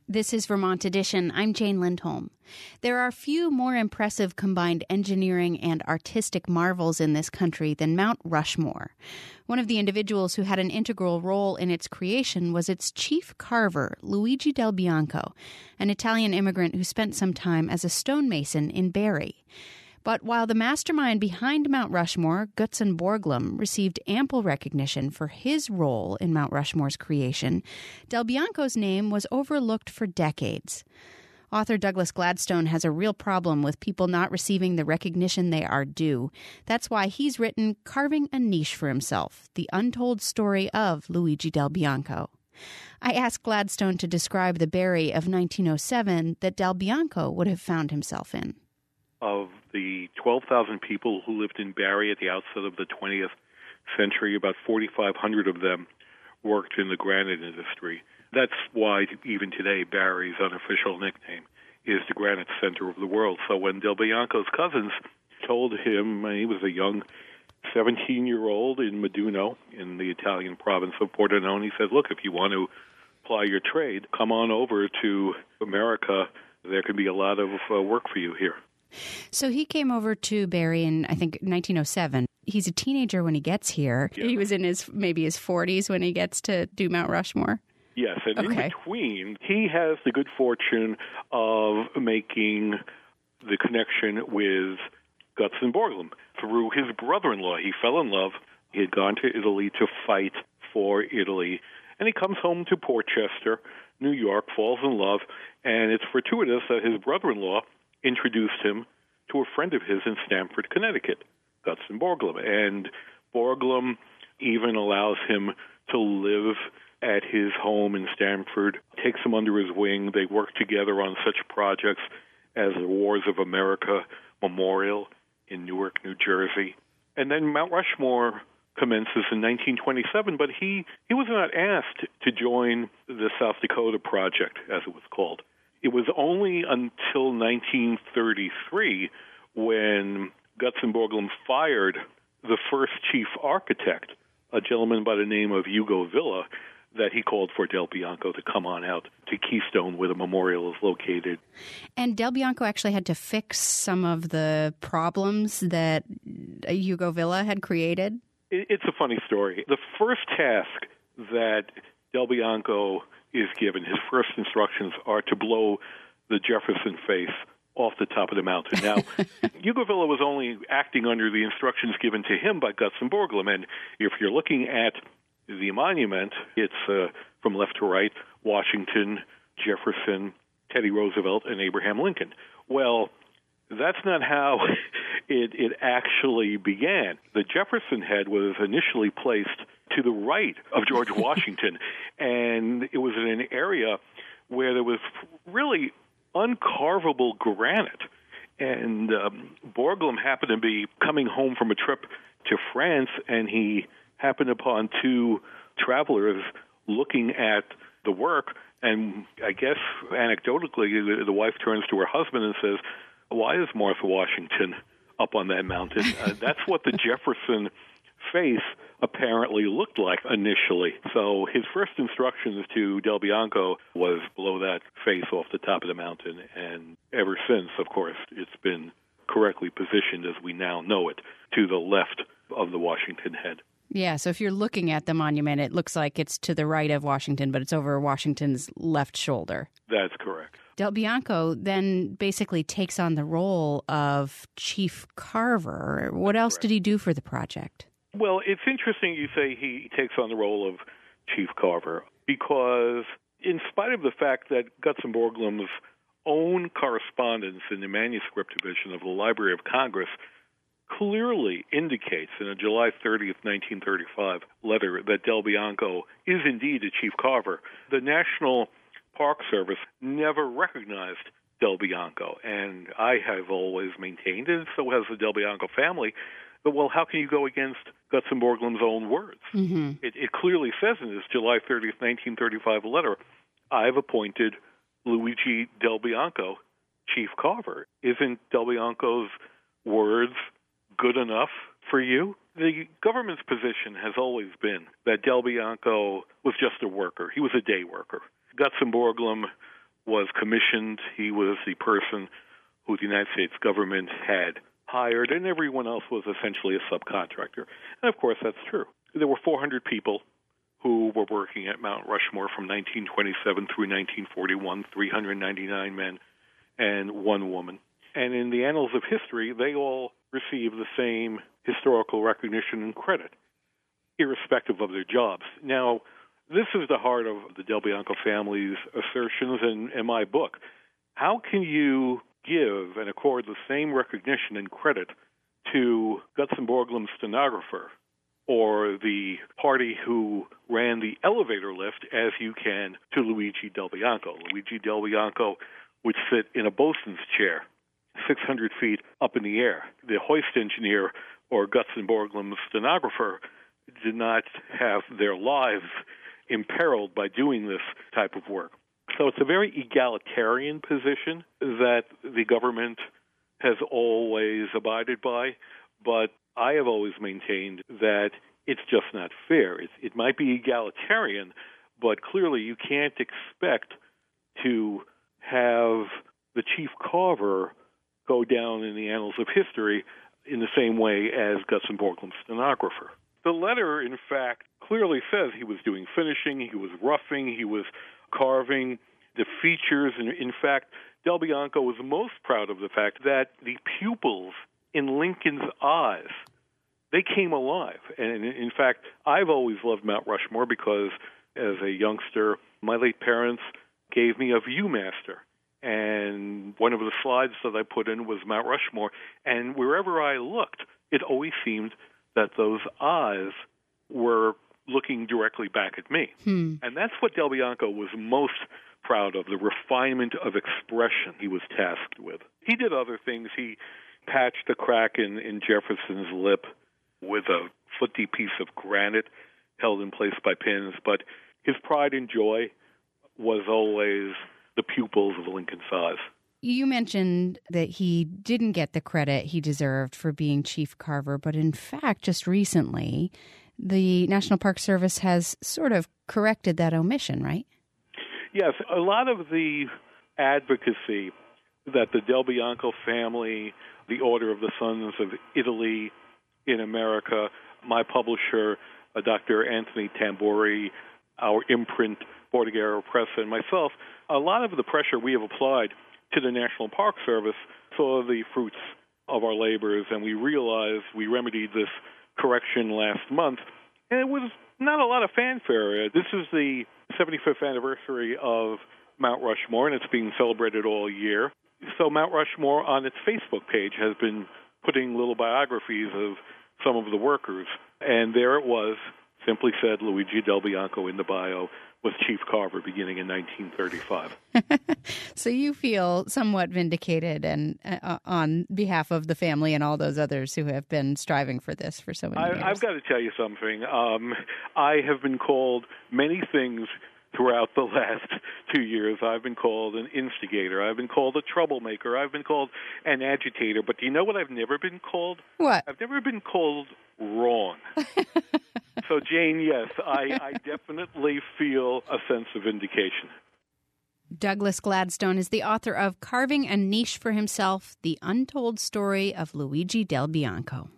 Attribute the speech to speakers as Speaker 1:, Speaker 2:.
Speaker 1: This is Vermont Edition. I'm Jane Lindholm. There are few more impressive combined engineering and artistic marvels in this country than Mount Rushmore. One of the individuals who had an integral role in its creation was its chief carver, Luigi Del Bianco, an Italian immigrant who spent some time as a stonemason in Barrie. But while the mastermind behind Mount Rushmore, Gutzon Borglum, received ample recognition for his role in Mount Rushmore's creation, Del Bianco's name was overlooked for decades. Author Douglas Gladstone has a real problem with people not receiving the recognition they are due. That's why he's written Carving a Niche for Himself, the untold story of Luigi Del Bianco. I asked Gladstone to describe the Barrie of 1907 that Del Bianco would have found himself in.
Speaker 2: Of the 12,000 people who lived in Barrie at the outset of the 20th century, about 4,500 of them worked in the granite industry. That's why, even today, Barrie's unofficial nickname is the granite center of the world. So when Del Bianco's cousins told him, he was a young 17-year-old in Meduno, in the Italian province of Pordenone, he said, look, if you want to ply your trade, come on over to America. There can be a lot of work for you here.
Speaker 1: So he came over to Barrie in, I think, 1907. He's a teenager when he gets here. Yeah. He was in his 40s when he gets to do Mount Rushmore.
Speaker 2: Yes, and in between, he has the good fortune of making the connection with Gutzon Borglum through his brother-in-law. He fell in love. He had gone to Italy to fight for Italy, and he comes home to Portchester, New York, falls in love, and it's fortuitous that his brother-in-law introduced him to a friend of his in Stamford, Connecticut, Gutzon Borglum. And Borglum even allows him to live at his home in Stamford, takes him under his wing. They work together on such projects as the Wars of America Memorial in Newark, New Jersey. And then Mount Rushmore commences in 1927, but he was not asked to join the South Dakota Project, as it was called. It was only until 1933 when Gutzon Borglum fired the first chief architect, a gentleman by the name of Hugo Villa, that he called for Del Bianco to come on out to Keystone, where the memorial is located.
Speaker 1: And Del Bianco actually had to fix some of the problems that Hugo Villa had created?
Speaker 2: It's a funny story. The first task that Del Bianco is given, his first instructions are to blow the Jefferson face off the top of the mountain. Now, Hugo Villa was only acting under the instructions given to him by Gutzon Borglum, and if you're looking at the monument, it's from left to right, Washington, Jefferson, Teddy Roosevelt, and Abraham Lincoln. Well, that's not how it actually began. The Jefferson head was initially placed to the right of George Washington, and it was in an area where there was really uncarvable granite. And Borglum happened to be coming home from a trip to France, and he happened upon two travelers looking at the work, and I guess anecdotally the wife turns to her husband and says, why is Martha Washington up on that mountain? That's what the Jefferson face apparently looked like initially. So his first instructions to Del Bianco was blow that face off the top of the mountain, and ever since, of course, it's been correctly positioned as we now know it, to the left of the Washington head.
Speaker 1: Yeah, so if you're looking at the monument, it looks like it's to the right of Washington, but it's over Washington's left shoulder.
Speaker 2: That's correct.
Speaker 1: Del Bianco then basically takes on the role of chief carver. What else did he do for the project?
Speaker 2: Well, it's interesting you say he takes on the role of chief carver, because in spite of the fact that Gutzon Borglum's own correspondence in the manuscript division of the Library of Congress clearly indicates in a July 30th, 1935 letter that Del Bianco is indeed a chief carver, the National Park Service never recognized Del Bianco. And I have always maintained, and so has the Del Bianco family, that, well, how can you go against Gutzon Borglum's own words? Mm-hmm. It clearly says in this July 30th, 1935 letter, I've appointed Luigi Del Bianco chief carver. Isn't Del Bianco's words good enough for you? The government's position has always been that Del Bianco was just a worker. He was a day worker. Gutzon Borglum was commissioned. He was the person who the United States government had hired, and everyone else was essentially a subcontractor. And, of course, that's true. There were 400 people who were working at Mount Rushmore from 1927 through 1941, 399 men and one woman. And in the annals of history, they all receive the same historical recognition and credit, irrespective of their jobs. Now, this is the heart of the Del Bianco family's assertions in my book. How can you give and accord the same recognition and credit to Gutzon Borglum's stenographer or the party who ran the elevator lift as you can to Luigi Del Bianco? Luigi Del Bianco would sit in a bosun's chair 600 feet up in the air. The hoist engineer or Gutzon Borglum's stenographer did not have their lives imperiled by doing this type of work. So it's a very egalitarian position that the government has always abided by, but I have always maintained that it's just not fair. It might be egalitarian, but clearly you can't expect to have the chief carver go down in the annals of history in the same way as Gutzon Borglum's stenographer. The letter, in fact, clearly says he was doing finishing, he was roughing, he was carving the features. And in fact, Del Bianco was most proud of the fact that the pupils in Lincoln's eyes, they came alive. And in fact, I've always loved Mount Rushmore because as a youngster, my late parents gave me a Viewmaster. And one of the slides that I put in was Mount Rushmore. And wherever I looked, it always seemed that those eyes were looking directly back at me. And that's what Del Bianco was most proud of, the refinement of expression he was tasked with. He did other things. He patched a crack in Jefferson's lip with a foot-deep piece of granite held in place by pins. But his pride and joy was always the pupils of Lincoln's eyes.
Speaker 1: You mentioned that he didn't get the credit he deserved for being chief carver, but in fact, just recently, the National Park Service has sort of corrected that omission, right?
Speaker 2: Yes, a lot of the advocacy that the Del Bianco family, the Order of the Sons of Italy in America, my publisher, Dr. Anthony Tambori, our imprint, Bordighera Press, and myself, a lot of the pressure we have applied to the National Park Service saw the fruits of our labors, and we realized we remedied this correction last month, and it was not a lot of fanfare. This is the 75th anniversary of Mount Rushmore, and it's being celebrated all year. So Mount Rushmore on its Facebook page has been putting little biographies of some of the workers, and there it was, simply said Luigi Del Bianco in the bio, was chief carver beginning in 1935.
Speaker 1: So you feel somewhat vindicated and on behalf of the family and all those others who have been striving for this for so many years.
Speaker 2: I've got to tell you something. I have been called many things throughout the last 2 years. I've been called an instigator. I've been called a troublemaker. I've been called an agitator. But do you know what I've never been called?
Speaker 1: What?
Speaker 2: I've never been called wrong. So, Jane, yes, I definitely feel a sense of vindication.
Speaker 1: Douglas Gladstone is the author of Carving a Niche for Himself, The Untold Story of Luigi Del Bianco.